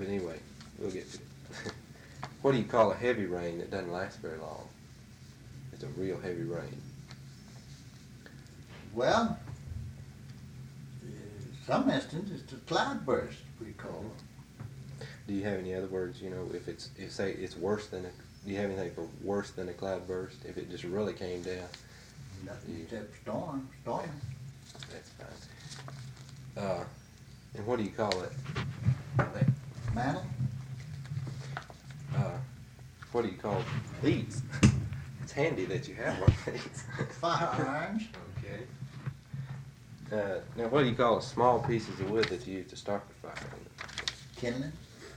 But anyway, we'll get to it. What do you call a heavy rain that doesn't last very long? It's a real heavy rain. Well, in some instances, it's a cloudburst, we call it. Do you have any other words, if say it's worse than do you have anything for worse than a cloudburst? If it just really came down? Nothing except storm. That's fine. And what do you call it? Mantle? What do you call these? It's handy that you have one of these. Firearms. Okay. Now, what do you call small pieces of wood that you use to start the fire? Kindling.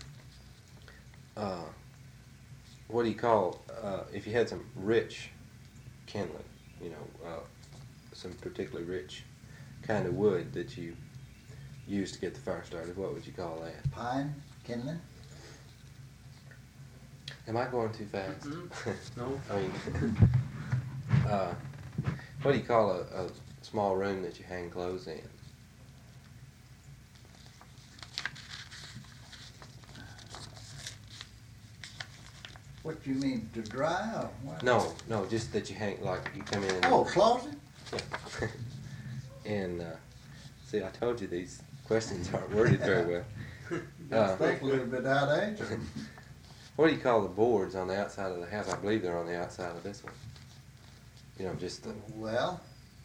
What do you call if you had some rich kindling? Some particularly rich kind of wood that you used to get the fire started. What would you call that? Pine. Kindling. Am I going too fast? Mm-hmm. No. I mean, what do you call a small room that you hang clothes in? What do you mean, to dry or what? No, just that you hang, like you come in. Oh, closet? Yeah. And see, I told you these questions aren't worded very well. Think a little bit out, ain't you? What do you call the boards on the outside of the house? I believe they're on the outside of this one. Just the. Well,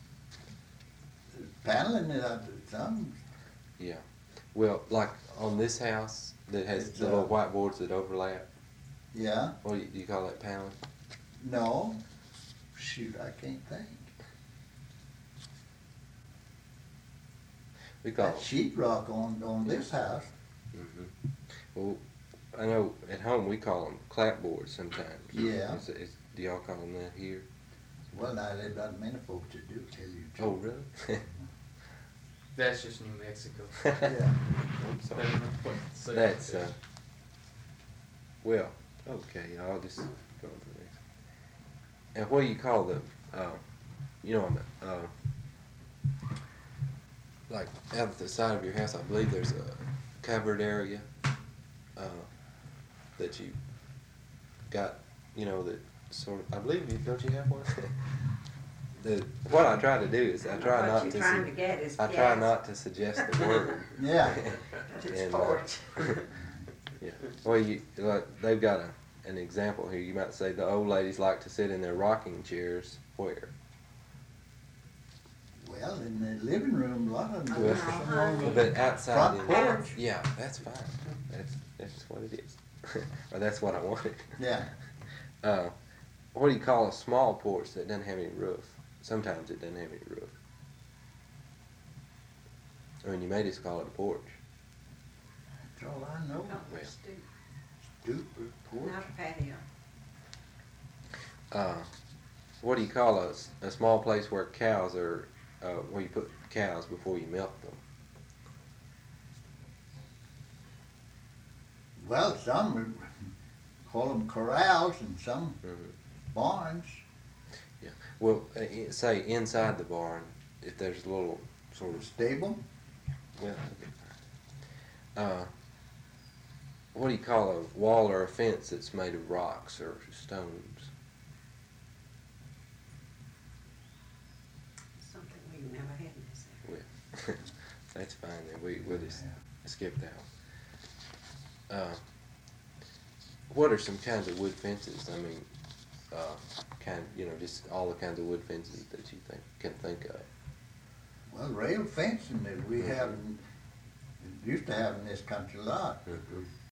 paneling it up some. Yeah. Well, like on this house that has It's, the little white boards that overlap. Yeah. What do you call that, paneling? No. Shoot, I can't think. We call That sheetrock on this house. Mm-hmm. Well, I know at home we call them clapboards sometimes. Yeah. Do y'all call them that here? Well, now there's not many folks that do, tell you the Oh, truth. really? That's just New Mexico. Yeah. I'm sorry. Better not put- say That's, that. well, okay, I'll just go on to the next. And what do you call the, like out at the side of your house, I believe there's a covered area that you got, that sort of, I believe, don't you have one? What I try to do is I try not What to. you're trying to get is I try gas. not to suggest the word. Yeah. It's And, porch. Yeah. Well, they've got an example here. You might say the old ladies like to sit in their rocking chairs where? Well, in the living room, a lot of them. Well, do some on the But outside front in porch. Yeah, that's fine. That's what it is. Or that's what I wanted. Yeah. What do you call a small porch that doesn't have any roof? Sometimes it doesn't have any roof. I mean, you may just call it a porch. That's all I know. Well. Stoop or porch. Not a patio. What do you call a small place where cows are, where you put cows before you milk them? Well, some call them corrals and some barns. Yeah. Well, say inside the barn, if there's a little sort of Stable. well, what do you call a wall or a fence that's made of rocks or stones? Something we've never had in this area. Well, that's fine then. We'll just skip that one. What are some kinds of wood fences? I mean, just all the kinds of wood fences that you can think of. Well, rail fencing that we have, used to have in this country a lot.